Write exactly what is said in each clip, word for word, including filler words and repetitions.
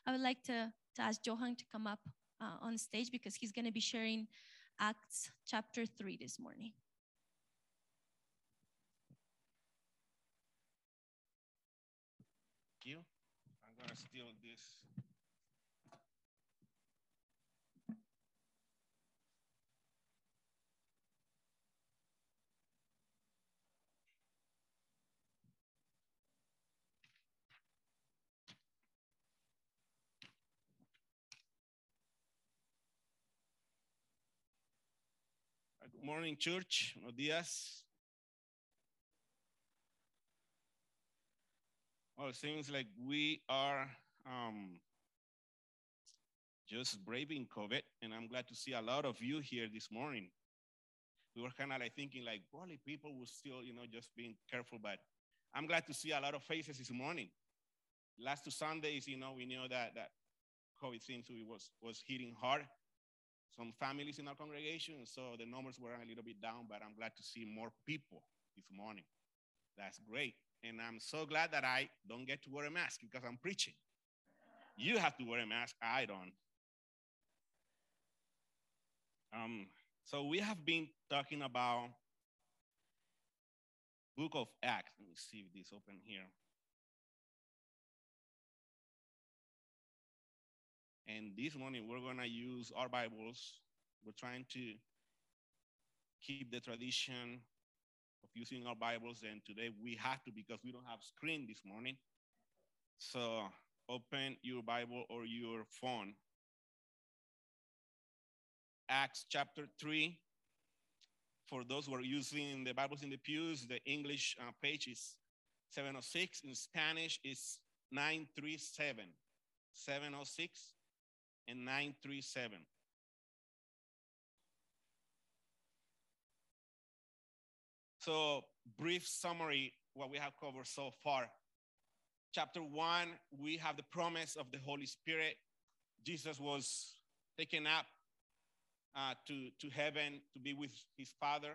I would like to, to ask Johan to come up uh, on stage because he's going to be sharing Acts chapter three this morning. Thank you. I'm going to steal this. Good morning, church. Buenos días. Well, it seems like we are um, just braving COVID, and I'm glad to see a lot of you here this morning. We were kind of like thinking like, probably people will still, you know, just being careful, but I'm glad to see a lot of faces this morning. Last two Sundays, you know, we knew that that COVID seems to be was, was hitting hard. Some families in our congregation, so the numbers were a little bit down, but I'm glad to see more people this morning. That's great. And I'm so glad that I don't get to wear a mask because I'm preaching. You have to wear a mask. I don't. Um, so we have been talking about Book of Acts. Let me see if this open here. And this morning we're going to use our Bibles. We're trying to keep the tradition of using our Bibles, and today we have to because we don't have screen this morning. So open your Bible or your phone. Acts chapter three. For those who are using the Bibles in the pews, the English uh, page is seven oh six. In Spanish, it's nine three seven. seven oh six and nine three seven. So, brief summary, what we have covered so far. Chapter one, we have the promise of the Holy Spirit. Jesus was taken up uh, to, to heaven to be with his Father.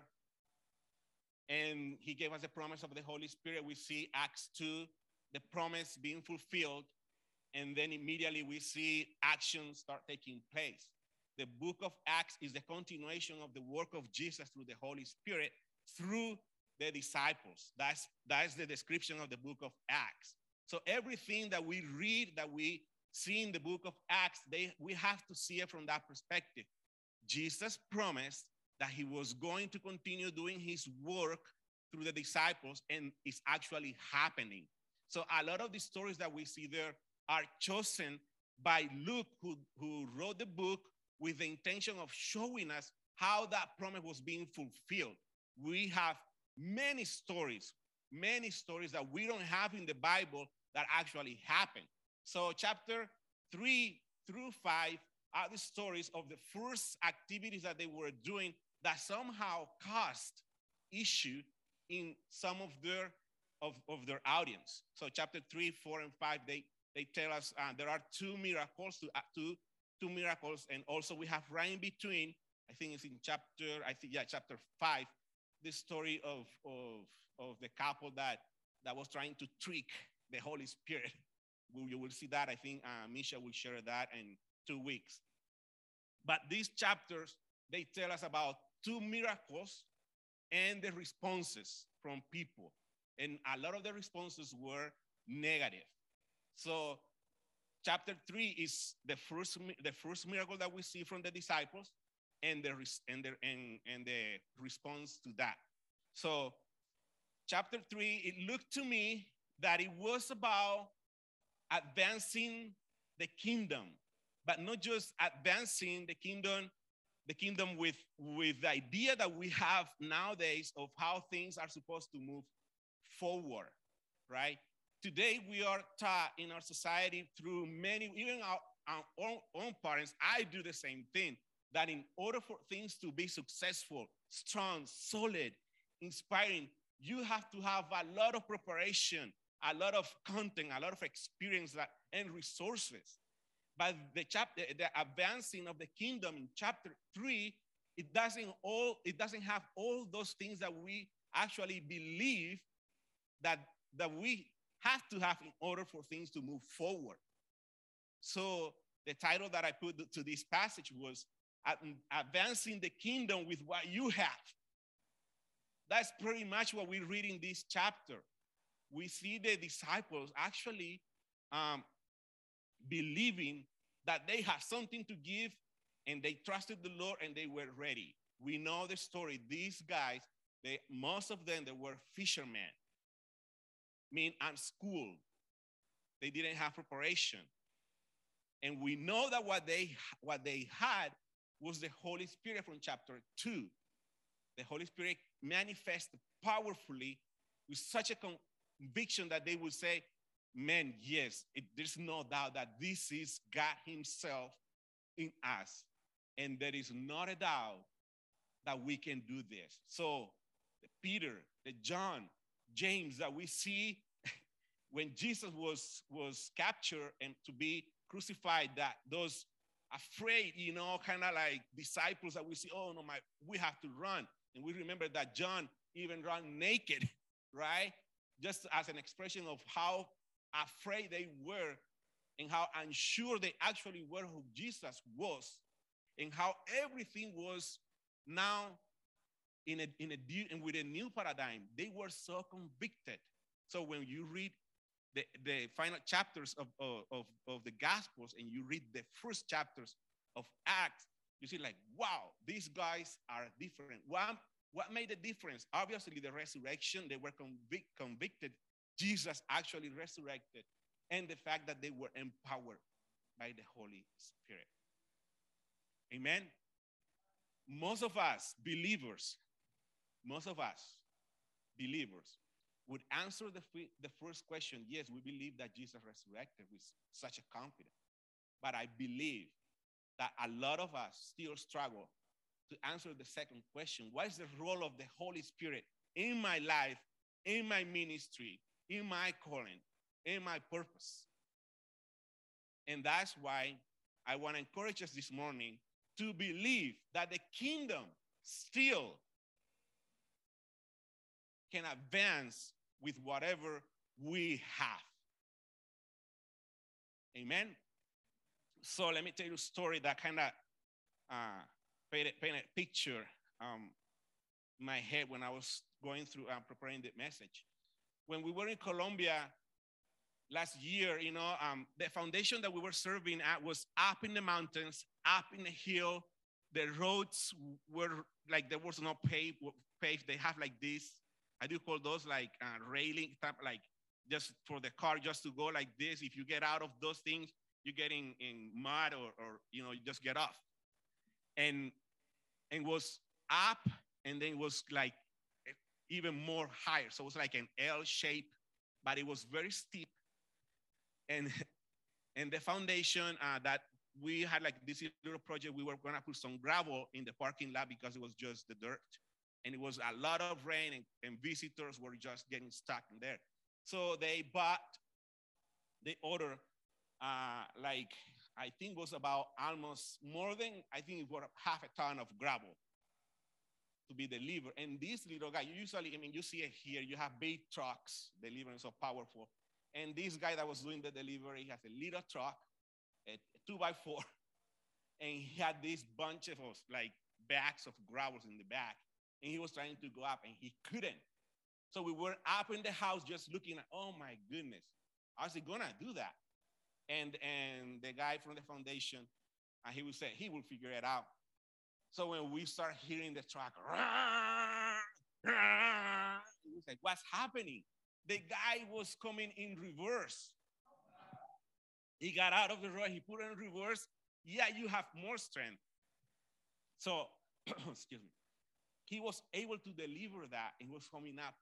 And he gave us the promise of the Holy Spirit. We see Acts two, the promise being fulfilled. And then immediately we see actions start taking place. The book of Acts is the continuation of the work of Jesus through the Holy Spirit through the disciples. That's, that's the description of the book of Acts. So everything that we read, that we see in the book of Acts, they, we have to see it from that perspective. Jesus promised that he was going to continue doing his work through the disciples, and it's actually happening. So a lot of the stories that we see there are chosen by Luke, who, who wrote the book with the intention of showing us how that promise was being fulfilled. We have many stories, many stories that we don't have in the Bible that actually happened. So chapter three through five are the stories of the first activities that they were doing that somehow caused issue in some of their of, of their audience. So chapter three, four, and five, they they tell us uh, there are two miracles, two, uh, two, two miracles, and also we have right in between, I think it's in chapter, I think, yeah, chapter five, the story of, of, of the couple that, that was trying to trick the Holy Spirit. You will see that. I think uh, Misha will share that in two weeks. But these chapters, they tell us about two miracles and the responses from people. And a lot of the responses were negative. So chapter three is the first, the first miracle that we see from the disciples and the, and, the, and, and the response to that. So chapter three, it looked to me that it was about advancing the kingdom, but not just advancing the kingdom, the kingdom with, with the idea that we have nowadays of how things are supposed to move forward, right? Today, we are taught in our society through many, even our, our own, own parents, I do the same thing, that in order for things to be successful, strong, solid, inspiring, you have to have a lot of preparation, a lot of content, a lot of experience that, and resources. But the chapter, the advancing of the kingdom in chapter three, it doesn't all, it doesn't have all those things that we actually believe that, that we have to have in order for things to move forward. So the title that I put to this passage was Advancing the Kingdom with What You Have. That's pretty much what we read in this chapter. We see the disciples actually um, believing that they had something to give, and they trusted the Lord and they were ready. We know the story. These guys, they, most of them, they were fishermen, mean unschooled. They didn't have preparation. And we know that what they, what they had was the Holy Spirit from chapter two. The Holy Spirit manifested powerfully with such a conviction that they would say, man, yes, it, there's no doubt that this is God himself in us. And there is not a doubt that we can do this. So the Peter, the John, James that we see when Jesus was, was captured and to be crucified, that those afraid, you know, kind of like disciples that we see, oh, no, my, we have to run. And we remember that John even ran naked, right? Just as an expression of how afraid they were and how unsure they actually were who Jesus was, and how everything was now in a, in a and with a new paradigm. They were so convicted. So when you read the, the final chapters of, of, of the Gospels and you read the first chapters of Acts, you see like, wow, these guys are different. What, what made the difference? Obviously, the resurrection. They were convic convicted. Jesus actually resurrected. And the fact that they were empowered by the Holy Spirit. Amen? Most of us, believers, most of us, believers, would answer the, the first question, yes, we believe that Jesus resurrected with such a confidence. But I believe that a lot of us still struggle to answer the second question. What is the role of the Holy Spirit in my life, in my ministry, in my calling, in my purpose? And that's why I want to encourage us this morning to believe that the kingdom still can advance with whatever we have. Amen? So let me tell you a story that kind of uh, painted, painted a picture um, in my head when I was going through uh, preparing the message. When we were in Colombia last year, you know, um, the foundation that we were serving at was up in the mountains, up in the hill. The roads were like, there was no pave, pave. They have like this, I do call those like uh, railing type, like just for the car, just to go like this. If you get out of those things, you get in, in mud or, or, you know, you just get off. And it was up, and then it was like even more higher. So it was like an L shape, but it was very steep. And, and the foundation uh, that we had like this little project, we were gonna put some gravel in the parking lot because it was just the dirt. And it was a lot of rain, and, and visitors were just getting stuck in there. So they bought, they ordered uh, like, I think it was about almost more than, I think it was half a ton of gravel to be delivered. And this little guy, you usually, I mean, you see it here, you have big trucks delivering, so powerful. And this guy that was doing the delivery, he has a little truck, a, a two by four, and he had this bunch of like bags of gravels in the back. And he was trying to go up, and he couldn't. So we were up in the house just looking at, oh my goodness, how's he gonna do that? And, and the guy from the foundation, uh, he would say, he will figure it out. So when we start hearing the truck, he was like, what's happening? The guy was coming in reverse. He got out of the road, he put it in reverse. Yeah, you have more strength. So, excuse me. He was able to deliver that, and he was coming up.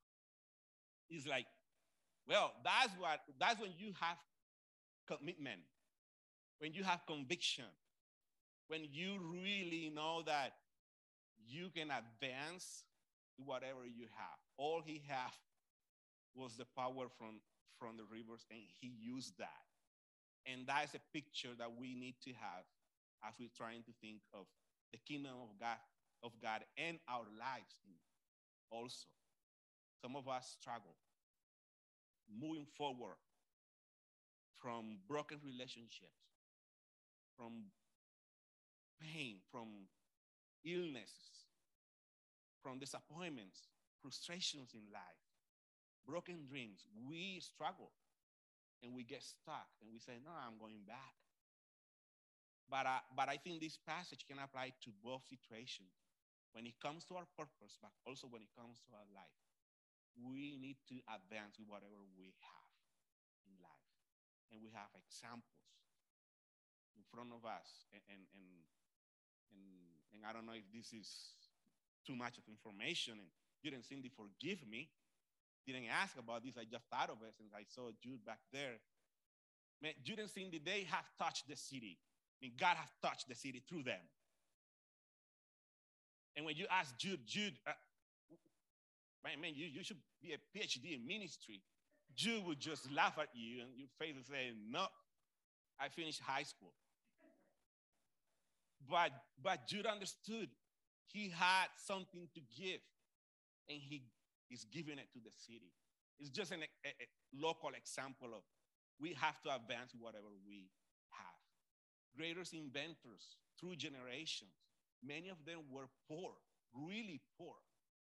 He's like, well, that's what, that's when you have commitment, when you have conviction, when you really know that you can advance whatever you have. All he had was the power from, from the rivers, and he used that. And that's a picture that we need to have as we're trying to think of the kingdom of God, of God and our lives also. Some of us struggle moving forward, from broken relationships, from pain, from illnesses, from disappointments, frustrations in life, broken dreams. We struggle and we get stuck and we say, no, I'm going back. But, uh, but I think this passage can apply to both situations. When it comes to our purpose, but also when it comes to our life, we need to advance with whatever we have in life. And we have examples in front of us. And, and, and, and, and I don't know if this is too much of information. And didn't Cindy forgive me? Didn't ask about this. I just thought of it since I saw Jude back there. Man, Jude and Cindy, they have touched the city. I mean, God has touched the city through them. And when you ask Jude, Jude, uh, man, man you, you should be a PhD in ministry. Jude would just laugh at you and your face would say, no, I finished high school. But, but Jude understood he had something to give, and he is giving it to the city. It's just an, a, a local example of we have to advance whatever we have. Greatest inventors through generations. Many of them were poor, really poor.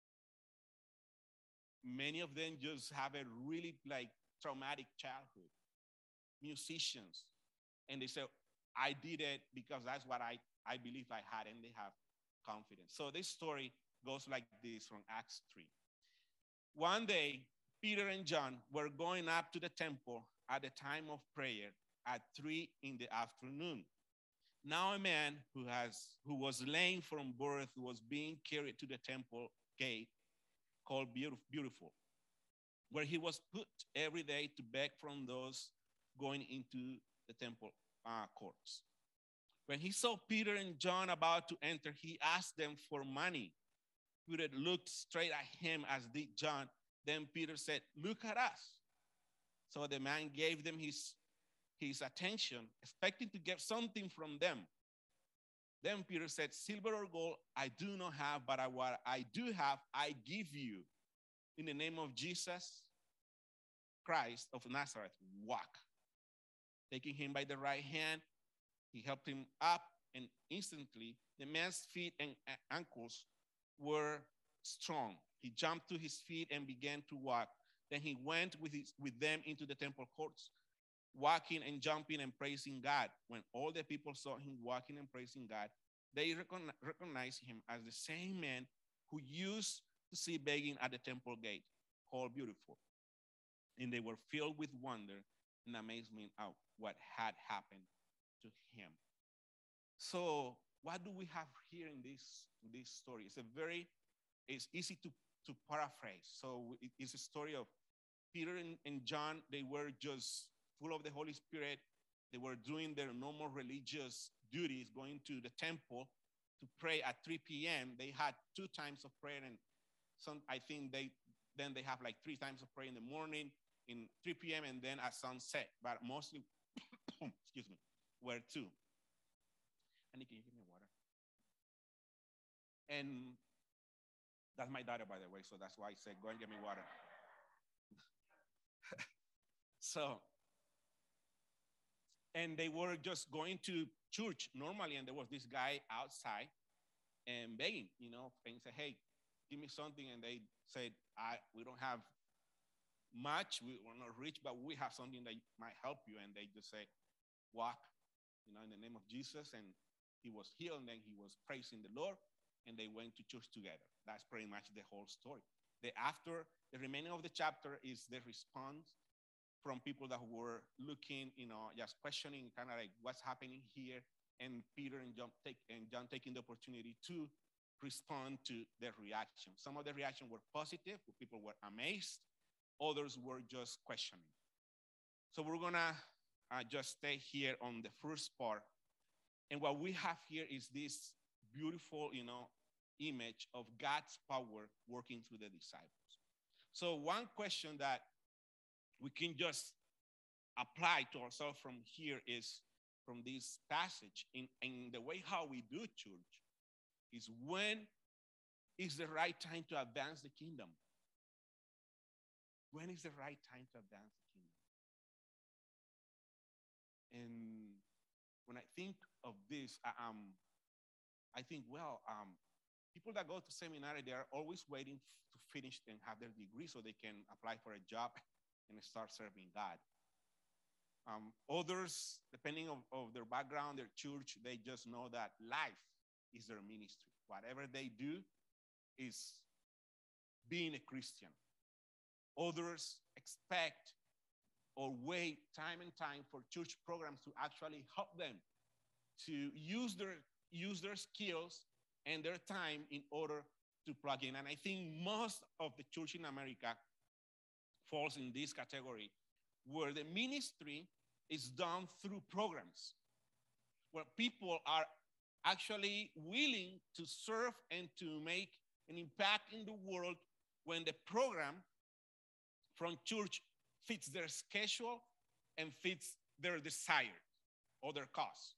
Many of them just have a really like traumatic childhood. Musicians. And they say, I did it because that's what I, I believe I had, and they have confidence. So this story goes like this from Acts three. One day, Peter and John were going up to the temple at the time of prayer at three in the afternoon. Now a man who, has, who was lame from birth was being carried to the temple gate called Beautiful, where he was put every day to beg from those going into the temple uh, courts. When he saw Peter and John about to enter, he asked them for money. Peter looked straight at him, as did John. Then Peter said, look at us. So the man gave them his his attention, expecting to get something from them. Then Peter said, silver or gold I do not have, but I, what I do have, I give you. In the name of Jesus Christ of Nazareth, walk. Taking him by the right hand, he helped him up, and instantly the man's feet and ankles were strong. He jumped to his feet and began to walk. Then he went with, his, with them into the temple courts, walking and jumping and praising God. When all the people saw him walking and praising God, they recognized him as the same man who used to see begging at the temple gate, called Beautiful. And they were filled with wonder and amazement at what had happened to him. So what do we have here in this, this story? It's a very, it's easy to, to paraphrase. So it's a story of Peter and, and John. They were just full of the Holy Spirit. They were doing their normal religious duties, going to the temple to pray at three p.m. They had two times of prayer, and some, I think they then they have like three times of prayer in the morning, in three p.m. and then at sunset. But mostly, excuse me, were two. Annie, can you give me water? And that's my daughter, by the way, so that's why I said, go and get me water. So, and they were just going to church normally, and there was this guy outside and begging, you know, and said, hey, give me something. And they said, I, we don't have much, we, we're not rich, but we have something that might help you. And they just say, walk, you know, in the name of Jesus. And he was healed, and then he was praising the Lord, and they went to church together. That's pretty much the whole story. The after, the remaining of the chapter is the response from people that were looking, you know, just questioning kind of like what's happening here. And Peter and John, take, and John taking the opportunity to respond to their reaction. Some of the reaction were positive, people were amazed. Others were just questioning. So we're gonna uh, just stay here on the first part. And what we have here is this beautiful, you know, image of God's power working through the disciples. So one question that we can just apply to ourselves from here is, from this passage, in, in the way how we do church, is when is the right time to advance the kingdom? When is the right time to advance the kingdom? And when I think of this, I, um, I think, well, um, people that go to seminary, they are always waiting to finish and have their degree so they can apply for a job and start serving God. Um, others, depending on of their background, their church, they just know that life is their ministry. Whatever they do is being a Christian. Others expect or wait time and time for church programs to actually help them to use their, use their skills and their time in order to plug in. And I think most of the church in America falls in this category, where the ministry is done through programs, where people are actually willing to serve and to make an impact in the world when the program from church fits their schedule and fits their desire or their cause,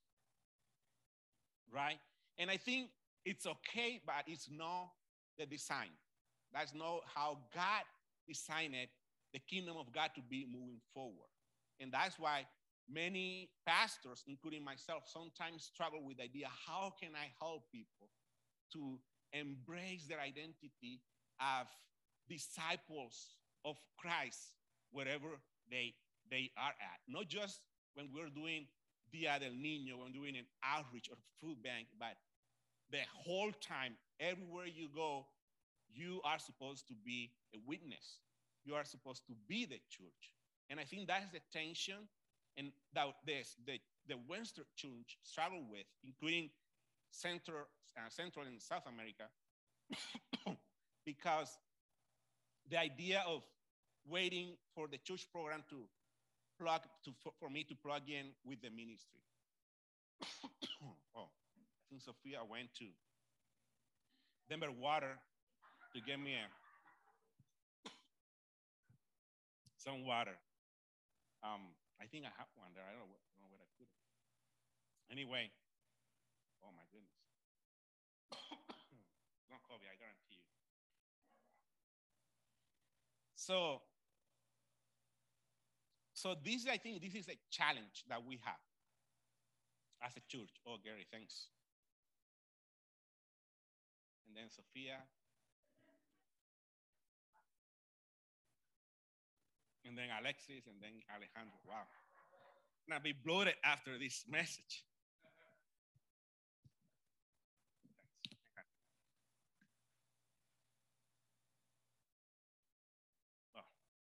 right? And I think it's okay, but it's not the design. That's not how God designed it, the kingdom of God to be moving forward. And that's why many pastors, including myself, sometimes struggle with the idea, how can I help people to embrace their identity of disciples of Christ wherever they, they are at? Not just when we're doing Dia del Niño, when we're doing an outreach or food bank, but the whole time, everywhere you go, you are supposed to be a witness. You are supposed to be the church. And I think that's the tension and that this, the, the Western church struggle with, including Central, uh, Central and South America, because the idea of waiting for the church program to plug, to, for, for me to plug in with the ministry. Oh, I think Sophia went to Denver Water to get me a, some water. Um, I think I have one there. I don't know, I don't know where I put it. Anyway, oh my goodness. It's not COVID, I guarantee you. So, so this, I think this is a challenge that we have as a church. Oh, Gary, thanks. And then Sophia. And then Alexis, and then Alejandro. Wow. And I'll be bloated after this message. Oh.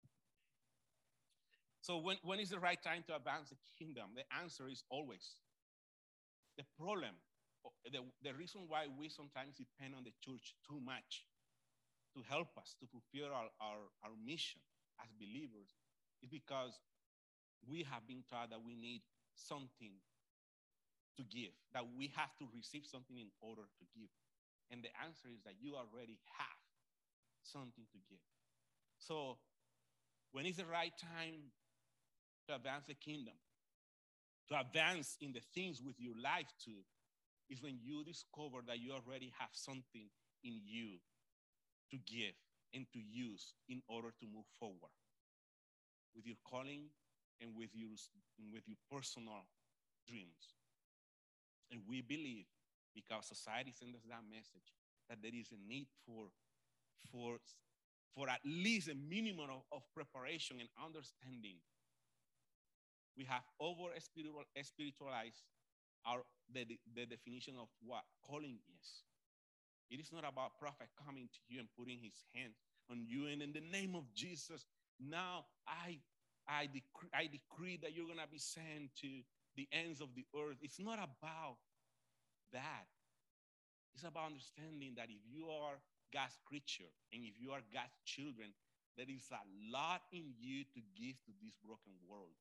So when, when is the right time to advance the kingdom? The answer is always. The problem, the, the reason why we sometimes depend on the church too much to help us to fulfill our, our, our mission as believers is because we have been taught that we need something to give, that we have to receive something in order to give. And the answer is that you already have something to give. So when is the right time to advance the kingdom, to advance in the things with your life too, is when you discover that you already have something in you to give and to use in order to move forward with your calling and with your, and with your personal dreams. And we believe, because society sends us that message, that there is a need for, for, for at least a minimum of, of preparation and understanding. We have over spiritualized our, the, the definition of what calling is. It is not about prophet coming to you and putting his hand on you, and in the name of Jesus, now I, I, decree, I decree that you're going to be sent to the ends of the earth. It's not about that. It's about understanding that if you are God's creature and if you are God's children, there is a lot in you to give to this broken world.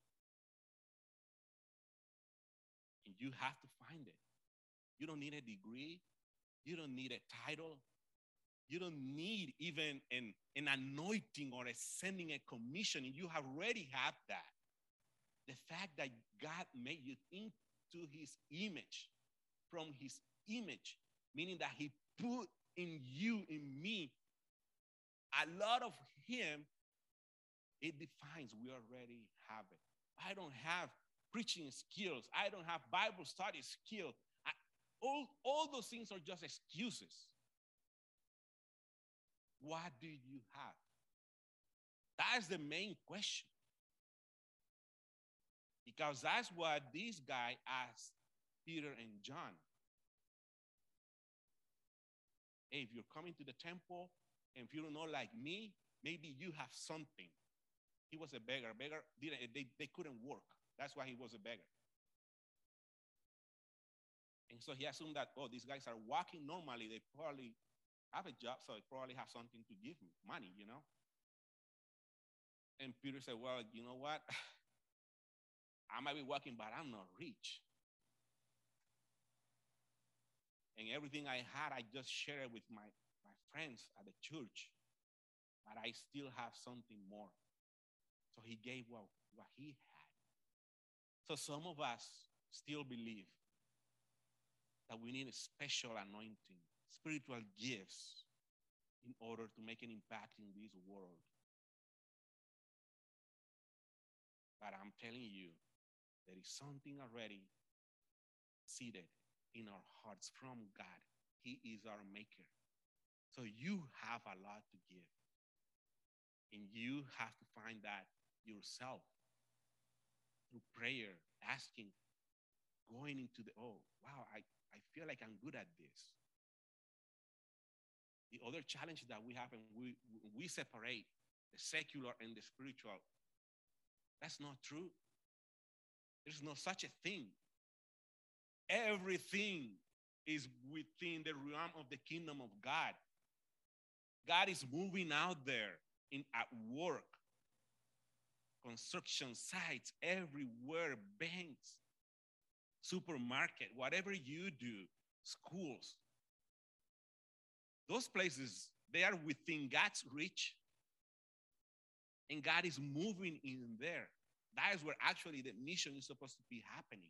And you have to find it. You don't need a degree. You don't need a title. You don't need even an, an anointing or a sending a commission. You already have that. The fact that God made you into his image, from his image, meaning that he put in you, in me, a lot of him, it defines we already have it. I don't have preaching skills. I don't have Bible study skills. I, all, all those things are just excuses. What do you have? That's the main question. Because that's what this guy asked Peter and John. Hey, if you're coming to the temple, and if you don't know like me, maybe you have something. He was a beggar. Beggar didn't, they, they couldn't work. That's why he was a beggar. And so he assumed that, oh, these guys are walking normally. They probably have a job, so they probably have something to give me, money, you know? And Peter said, well, you know what? I might be walking, but I'm not rich. And everything I had, I just shared with my, my friends at the church. But I still have something more. So he gave what, what he had. So some of us still believe that we need a special anointing, spiritual gifts in order to make an impact in this world. But I'm telling you, there is something already seated in our hearts from God. He is our maker. So you have a lot to give. And you have to find that yourself through prayer, asking, going into the, oh, wow, I, I feel like I'm good at this. The other challenge that we have, and we, we separate the secular and the spiritual, that's not true. There's no such a thing. Everything is within the realm of the kingdom of God. God is moving out there in at work, construction sites, everywhere, banks, supermarket, whatever you do, schools. Those places, they are within God's reach. And God is moving in there. That is where actually the mission is supposed to be happening.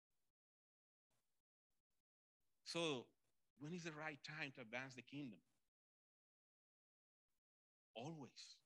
So when is the right time to advance the kingdom? Always.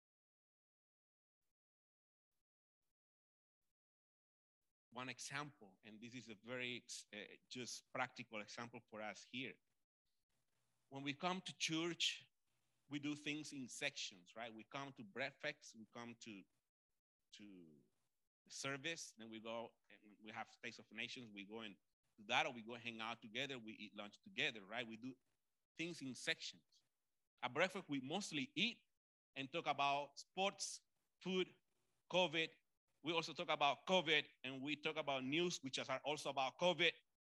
One example, and this is a very uh, just practical example for us here. When we come to church, we do things in sections, right? We come to breakfast, we come to, to the service, then we go and we have Taste of Nations, we go and do that, or we go hang out together, we eat lunch together, right? We do things in sections. At breakfast, we mostly eat and talk about sports, food, COVID. We also talk about COVID, and we talk about news, which are also about COVID.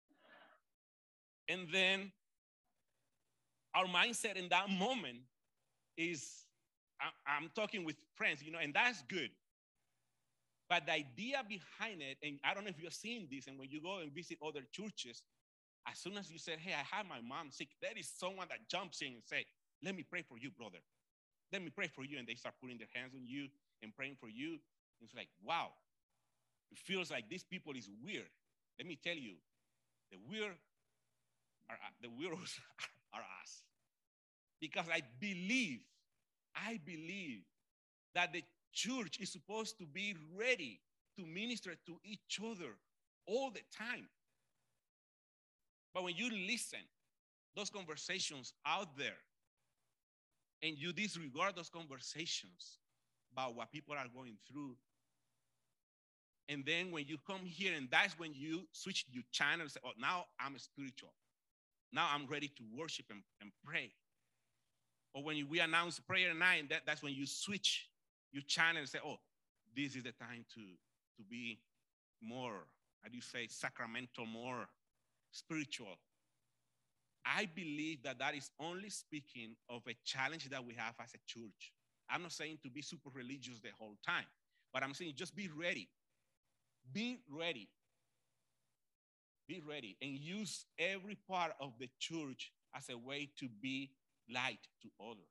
And then our mindset in that moment is, I'm talking with friends, you know, and that's good. But the idea behind it, and I don't know if you're seeing this, and when you go and visit other churches, as soon as you say, hey, I have my mom sick, there is someone that jumps in and say, let me pray for you, brother. Let me pray for you. And they start putting their hands on you and praying for you. And it's like, wow, it feels like these people is weird. Let me tell you, the weird are, the weirdos are us. Because I believe, I believe that the church is supposed to be ready to minister to each other all the time. But when you listen, those conversations out there, and you disregard those conversations about what people are going through, and then when you come here, and that's when you switch your channel and say, oh, now I'm spiritual. Now I'm ready to worship and, and pray. Or when we announce prayer night, that, that's when you switch your channel and say, oh, this is the time to, to be more, how do you say, sacramental, more spiritual. I believe that that is only speaking of a challenge that we have as a church. I'm not saying to be super religious the whole time, but I'm saying just be ready. Be ready. Be ready and use every part of the church as a way to be light to others.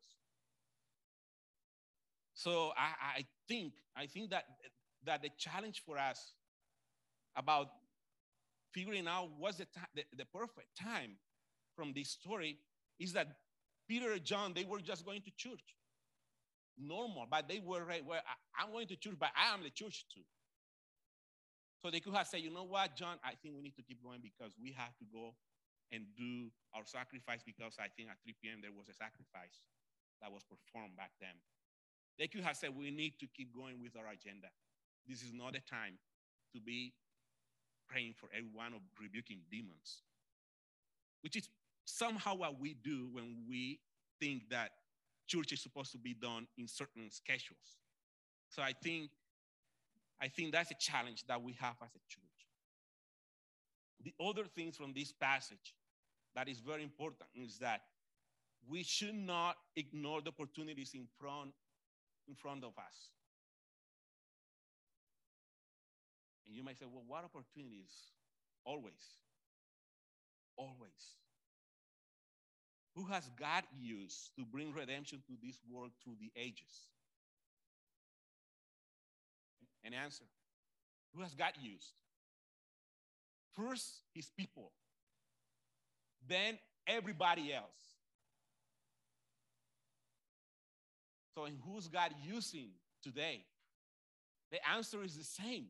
So I, I think I think that, that the challenge for us about figuring out what's the, the, the perfect time from this story is that Peter and John, they were just going to church. Normal, but they were right where I, I'm going to church, but I am the church too. So they could have said, you know what, John, I think we need to keep going because we have to go and do our sacrifice because I think at three p.m. there was a sacrifice that was performed back then. They could have said, we need to keep going with our agenda. This is not the time to be praying for everyone or rebuking demons, which is somehow what we do when we think that church is supposed to be done in certain schedules. So I think I think that's a challenge that we have as a church. The other things from this passage that is very important is that we should not ignore the opportunities in front, in front of us. And you might say, well, what opportunities? Always. Always. Who has God used to bring redemption to this world through the ages? An answer. Who has God used? First, his people. Then everybody else. So, and who's God using today? The answer is the same.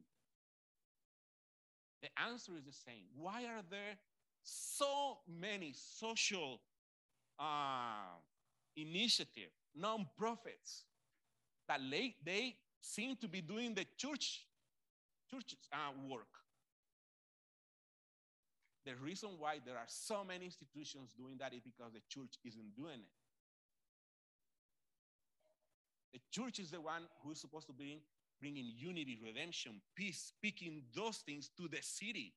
The answer is the same. Why are there so many social uh, initiatives, non-profits, that they, they seem to be doing the church, church uh, work? The reason why there are so many institutions doing that is because the church isn't doing it. The church is the one who is supposed to be bringing unity, redemption, peace, speaking those things to the city.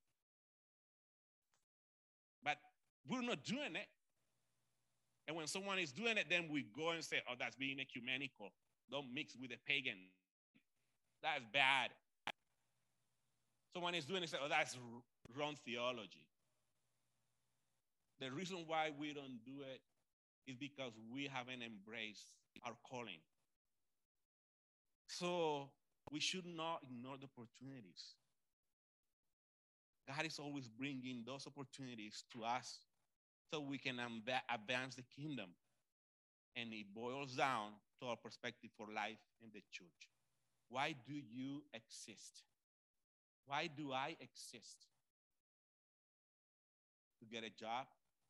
But we're not doing it. And when someone is doing it, then we go and say, oh, that's being ecumenical. Don't mix with the pagan. That's bad. Someone is doing it, say, oh, that's wrong theology. The reason why we don't do it is because we haven't embraced our calling. So we should not ignore the opportunities. God is always bringing those opportunities to us so we can advance the kingdom. And it boils down to our perspective for life in the church. Why do you exist? Why do I exist? To get a job,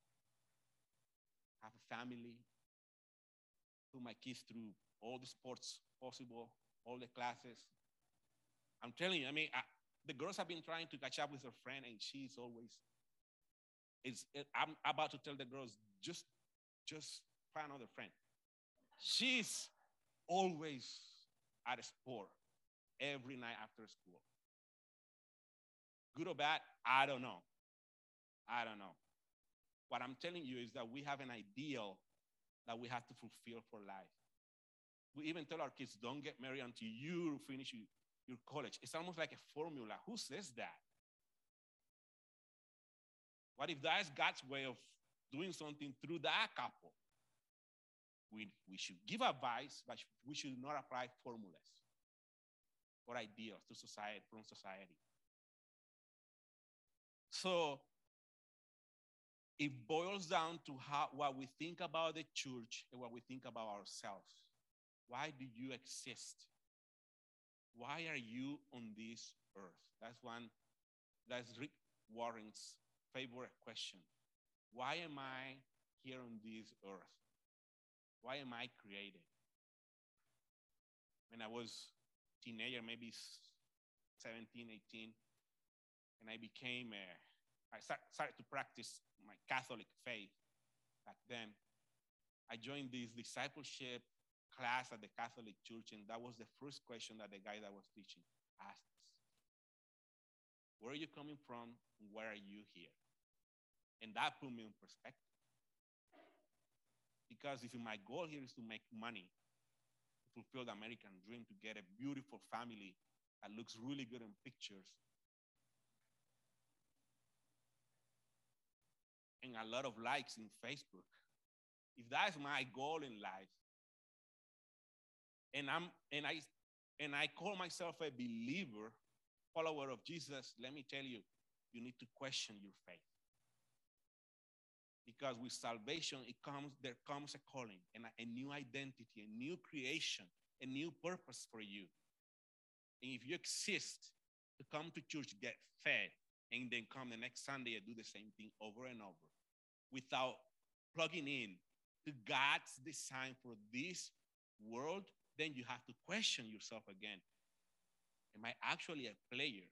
have a family, put my kids through all the sports possible, all the classes. I'm telling you, I mean, I, the girls have been trying to catch up with her friend, and she's always, it's, it, I'm about to tell the girls, just, just find another friend. She's always at a sport every night after school. Good or bad, I don't know. I don't know. What I'm telling you is that we have an ideal that we have to fulfill for life. We even tell our kids, don't get married until you finish your, your college. It's almost like a formula. Who says that? What if that's God's way of doing something through that couple? We, we should give advice, but we should not apply formulas or ideals to society, from society. So it boils down to how, what we think about the church and what we think about ourselves. Why do you exist? Why are you on this earth? That's one, that's Rick Warren's favorite question. Why am I here on this earth? Why am I created? When I was a teenager, maybe seventeen, eighteen, and I became, a, I start, started to practice my Catholic faith back then. I joined this discipleship class at the Catholic Church, and that was the first question that the guy that was teaching asked us. Where are you coming from? Why are you here? And that put me in perspective. Because if my goal here is to make money, to fulfill the American dream, to get a beautiful family that looks really good in pictures, and a lot of likes in Facebook, if that's my goal in life, and I'm and I and I call myself a believer, follower of Jesus, let me tell you, you need to question your faith. Because with salvation, it comes, there comes a calling and a, a new identity, a new creation, a new purpose for you. And if you exist, to come to church, get fed, and then come the next Sunday and do the same thing over and over without plugging in to God's design for this world, then you have to question yourself again. Am I actually a player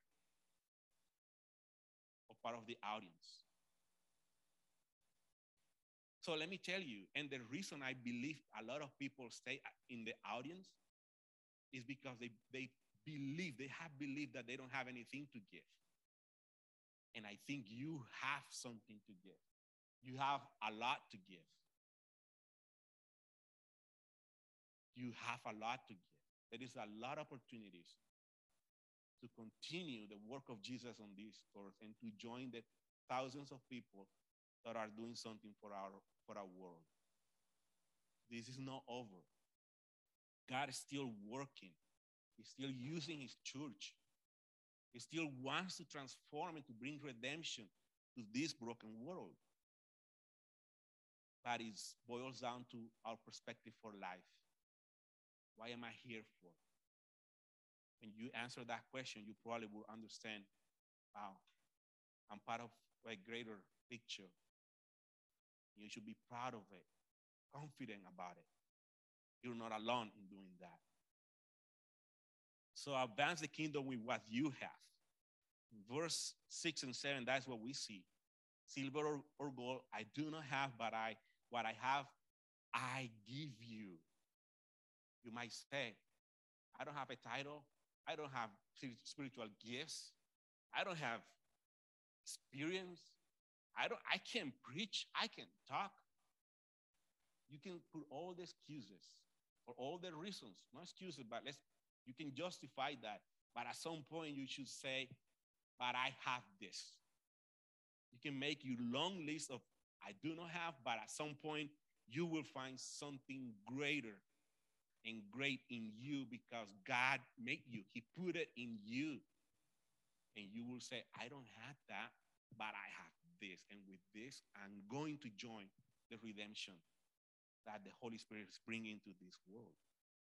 or part of the audience? So let me tell you, and the reason I believe a lot of people stay in the audience is because they, they believe, they have believed that they don't have anything to give. And I think you have something to give. You have a lot to give. You have a lot to give. There is a lot of opportunities to continue the work of Jesus on this earth and to join the thousands of people that are doing something for our, for our world. This is not over. God is still working. He's still using his church. He still wants to transform and to bring redemption to this broken world. But it boils down to our perspective for life. What am I here for? When you answer that question, you probably will understand, wow, I'm part of a greater picture. You should be proud of it, confident about it. You're not alone in doing that. So advance the kingdom with what you have. Verse six and seven, that's what we see. Silver or, or gold, I do not have, but I what I have, I give you. You might say, I don't have a title. I don't have spiritual gifts. I don't have experience. I don't. I can't preach. I can talk. You can put all the excuses or all the reasons, not excuses, but let's. You can justify that. But at some point, you should say, "But I have this." You can make your long list of I do not have, but at some point, you will find something greater and great in you because God made you. He put it in you. And you will say, I don't have that, but I have this. And with this, I'm going to join the redemption that the Holy Spirit is bringing to this world.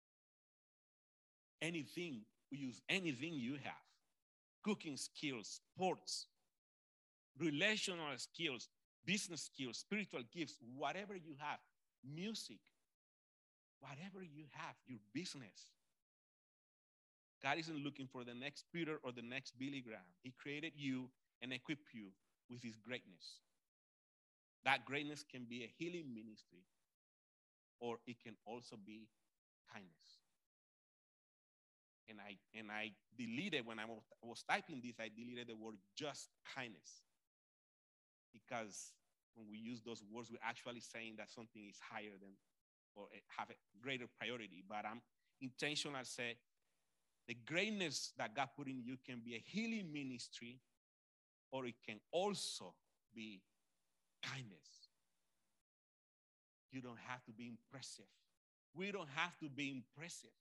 Anything, we use anything you have. Cooking skills, sports, relational skills, business skills, spiritual gifts, whatever you have, music, whatever you have, your business. God isn't looking for the next Peter or the next Billy Graham. He created you and equipped you with his greatness. That greatness can be a healing ministry, or it can also be kindness. And I and I deleted, when I was, I was typing this, I deleted the word just kindness. Because when we use those words, we're actually saying that something is higher than or have a greater priority. But I'm intentional, I say, the greatness that God put in you can be a healing ministry, or it can also be kindness. You don't have to be impressive. We don't have to be impressive.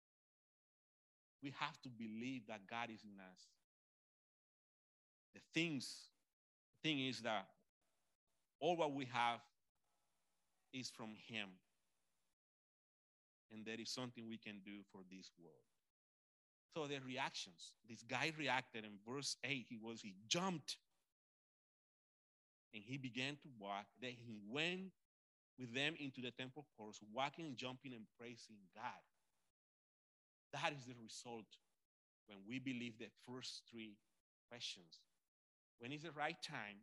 We have to believe that God is in us. The things, the thing is that all what we have is from him. And there is something we can do for this world. So the reactions, this guy reacted in verse eight, he was, he jumped and he began to walk. Then he went with them into the temple courts, walking, jumping, and praising God. That is the result when we believe the first three questions. When is the right time?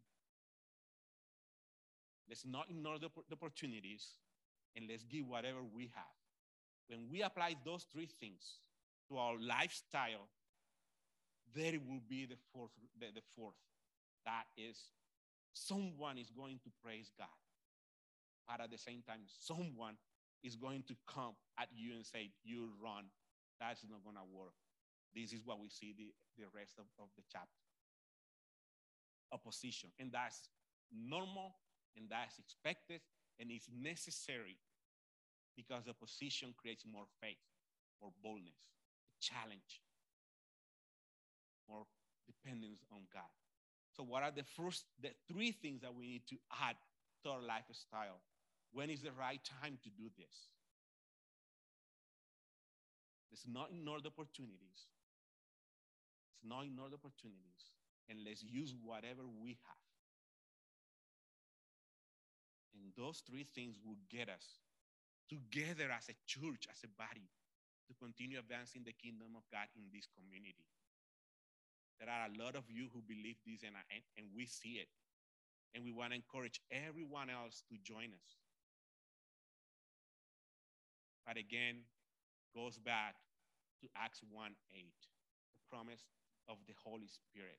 Let's not ignore the, the opportunities, and let's give whatever we have. When we apply those three things to our lifestyle, there will be the fourth, the, the fourth. That is, someone is going to praise God. But at the same time, someone is going to come at you and say, you run. That's not going to work. This is what we see the, the rest of, of the chapter. Opposition. And that's normal, and that's expected, and it's necessary, because opposition creates more faith, more boldness, a challenge, more dependence on God. So what are the first, the three things that we need to add to our lifestyle? When is the right time to do this? Let's not ignore the opportunities. not ignore the opportunities, and let's use whatever we have. And those three things will get us together as a church, as a body, to continue advancing the kingdom of God in this community. There are a lot of you who believe this, and, and, and we see it. And we want to encourage everyone else to join us. But again, goes back to Acts one eight, the promise of the Holy Spirit.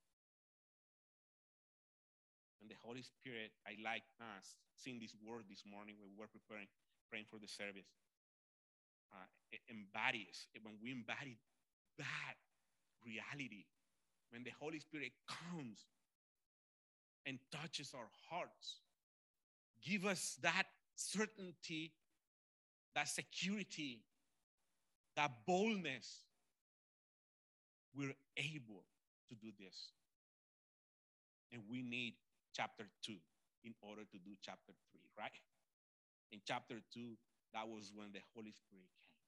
And the Holy Spirit, I like us seeing this word this morning when we were preparing, praying for the service. Uh, it embodies, when we embody that reality, when the Holy Spirit comes and touches our hearts, give us that certainty, that security, that boldness, we're able to do this. And we need chapter two in order to do chapter three, right? In chapter two, that was when the Holy Spirit came.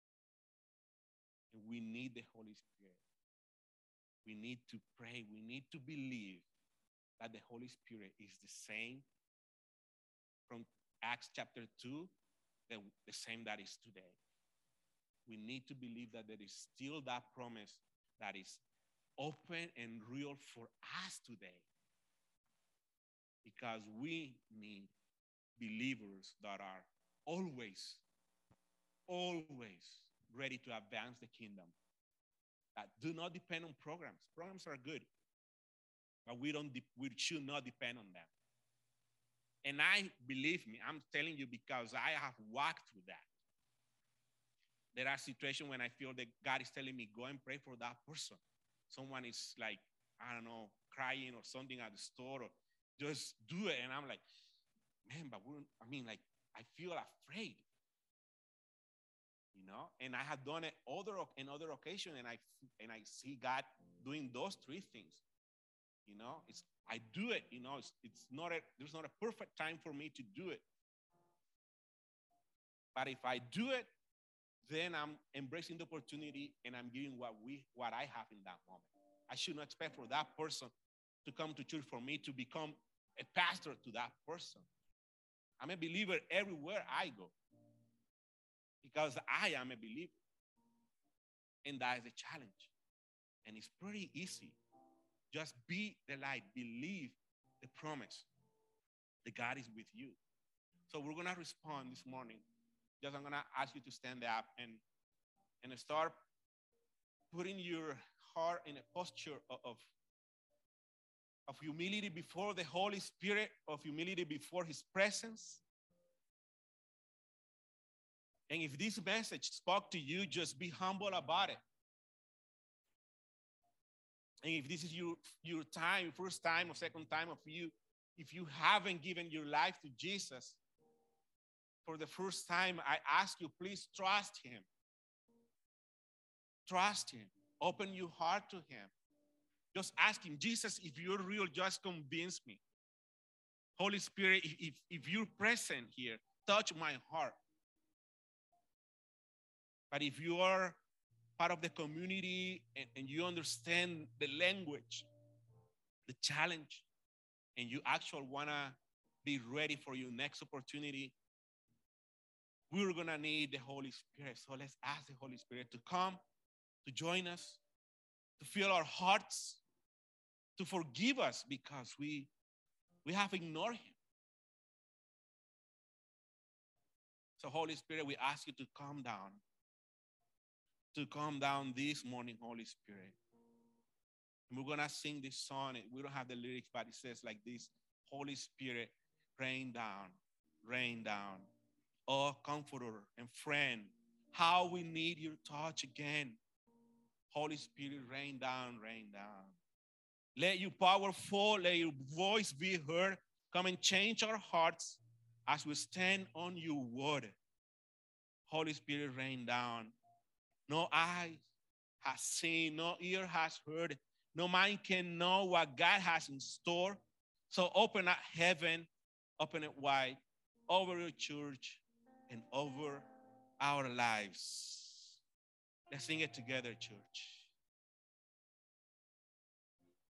And we need the Holy Spirit. We need to pray. We need to believe that the Holy Spirit is the same from Acts chapter two, the, the same that is today. We need to believe that there is still that promise that is open and real for us today. Because we need believers that are always, always ready to advance the kingdom. That do not depend on programs. Programs are good, but we don't. De- we should not depend on them. And I, believe me, I'm telling you because I have walked through that. There are situations when I feel that God is telling me, go and pray for that person. Someone is like, I don't know, crying or something at the store, or just do it. And I'm like, man, but we're, I mean, like, I feel afraid. You know, and I have done it other in other occasions, and I and I see God doing those three things. You know, it's I do it. You know, it's it's not a there's not a perfect time for me to do it. But if I do it, then I'm embracing the opportunity and I'm giving what we what I have in that moment. I should not expect for that person to come to church for me to become a pastor to that person. I'm a believer everywhere I go. Because I am a believer. And that is a challenge. And it's pretty easy. Just be the light. Believe the promise that God is with you. So we're going to respond this morning. Just I'm going to ask you to stand up and, and start putting your heart in a posture of, of, of humility before the Holy Spirit, of humility before his presence. And if this message spoke to you, just be humble about it. And if this is your, your time, first time or second time of you, if you haven't given your life to Jesus for the first time, I ask you, please trust him. Trust him. Open your heart to him. Just ask him, Jesus, if you're real, just convince me. Holy Spirit, if, if you're present here, touch my heart. But if you are part of the community and, and you understand the language, the challenge, and you actually want to be ready for your next opportunity, we're going to need the Holy Spirit. So let's ask the Holy Spirit to come, to join us, to fill our hearts, to forgive us because we, we have ignored him. So Holy Spirit, we ask you to come down. To come down this morning, Holy Spirit. And we're going to sing this song. We don't have the lyrics, but it says like this: Holy Spirit, rain down, rain down. Oh, comforter and friend, how we need your touch again. Holy Spirit, rain down, rain down. Let your power fall, let your voice be heard. Come and change our hearts as we stand on your word. Holy Spirit, rain down. No eye has seen, no ear has heard, no mind can know what God has in store. So open up heaven, open it wide over your church and over our lives. Let's sing it together, church.